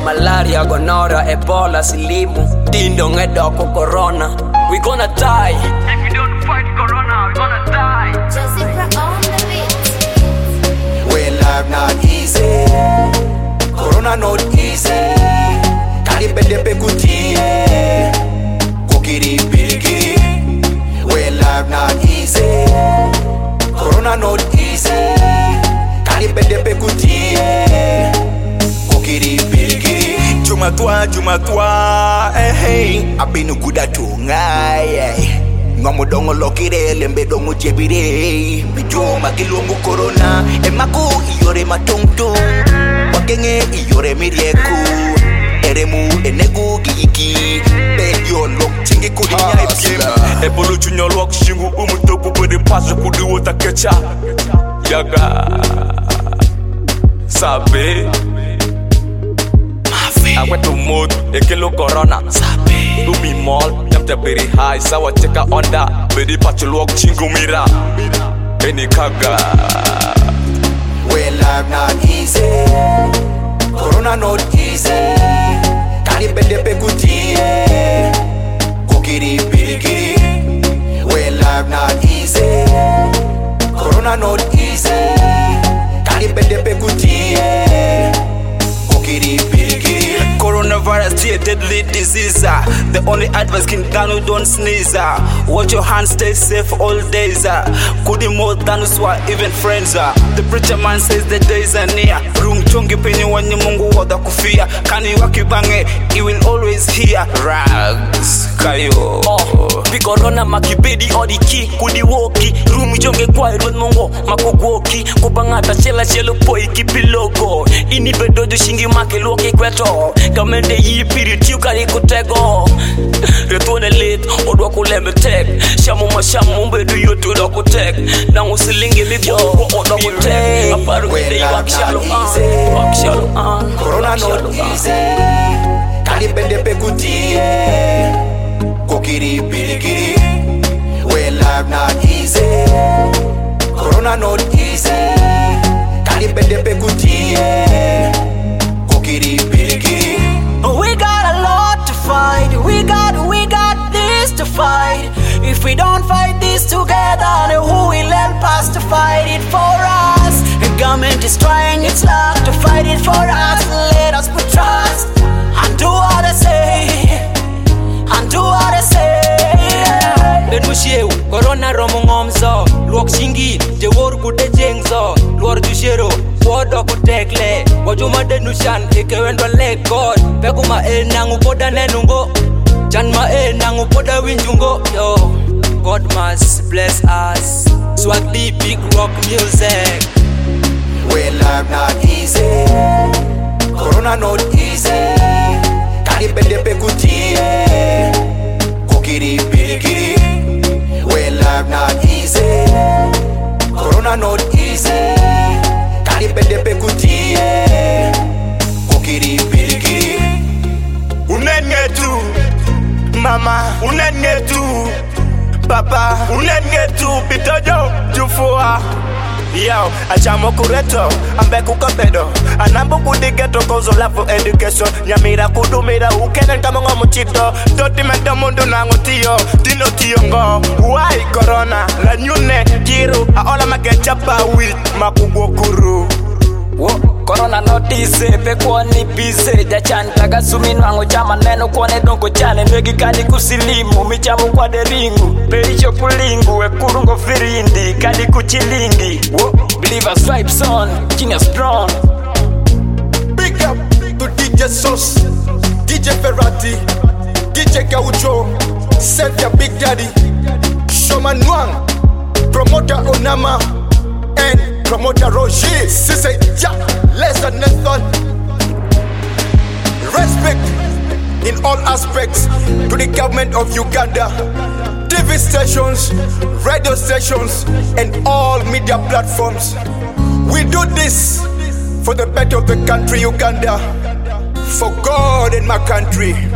malaria, gonorrhea, Ebola, silimu, dindong edoko corona. We gonna die. If we don't fight corona, we gonna die. Jessica on the beat. Well, life not easy. Corona not easy. Kalibende pekutie. Kukiri pirikiri. Well, life not easy. Corona not easy. Kalibende pekutie. Kukiri pirikiri. Jumatwa, hey. Abinu kuda tungai. Ngomodongo lokire lembe dongo jebire. Bijoma kilungu corona. Emaku iyore matungtung. Wakenge iyore mirieku. Eremu enegu gigi. Beyo lok chingi kudinya ipsima. Ebolu junior lok shingu umutopu bede paso kudi wota kecha. Yaga Sabe I went to mood, ekelo corona. Sabe Umi mall, yapte very high. Sawa cheka onda, bedi pacho lok chingu mira. Eni kaga. Well, life not easy. Corona not easy. Kalibende pekutie. Kukiri pirikiri. Well, life not easy. Corona not easy. Kalibende pekutie. Kukiri pirikiri. Coronavirus is a deadly disease. The only advice can down don't sneeze. Watch your hands, stay safe all days. Kudi more than swa even friends. The preacher man says the days are near. Room chongi penye wani mungu wada kufia. Kani wakibange, he will always hear. Rags kayo. Bi corona makibedi odiki kudi woki. Room chonge kwa iron mungo makugoki. Kubangata chela chelo poi kipilogo. Ini bedodo shingi make loki kweto. Kamende yipiri tiukari kutego. Retone late odwa kulembe tek. Shamu mashamu mbedu yotu do kutek. Na usilingi libo odwa kutek. Aparu kide wakshalo an. Corona not easy. Kalibende pekutie. Kukiri pirikiri. Well, life not easy. Corona not easy. Kalibende pekutie. Kukiri pirikiri. We got a lot to fight. We got this to fight. If we don't fight this together, then who will help us to fight it for us? The government is trying its luck to fight it for us. Let us put trust and do what I say. And do what I say. Benusheu, corona romo ngomzo. Luok shingi, jewor kude jengzo. Luor jushero, wodo kutekle. Wajuma denushan, ekewendo le God. Peguma nangu poda nenungo. Janma nangu poda winjungo. Yo, God must bless us. Swag deep, big rock music. Well, life not easy. Corona not easy. Kalibende pekutie. Kukiri pirikiri. Well, life not easy. Corona not easy. Kalibende pekutie. Kukiri pirikiri. Unengetu Mama unengetu Papa unengetu Bitojo jufua Yo, achamo kureto, ambe kukabedo Anambo kudigeto kozo love education Nyamira kudumira ukenen kama ngomu chito Doti mendo mundu nangu tiyo Dino tiyo ngo, why corona La nyune, kiru, aola makechapa wit Makugwo kuru Corona notice, pekwa ni bise. Jachan taga sumin wango chama neno kwane donko chane. Nwegi kadi kusilimu, michamu kwa deringu. Pericho pulingu, kurungo firindi. Kadi kuchilingi. Believe us vibes on, Genius Brown. Big up to DJ Sauce, DJ Ferrati, DJ Gaucho, Sylvia Big Daddy, Showman Wang, Promoter Onama, and Promoter Roger. Sise Ja, Lester Nathan. Respect in all aspects to the government of Uganda, TV stations, radio stations, and all media platforms. We do this for the better of the country, Uganda, for God and my country.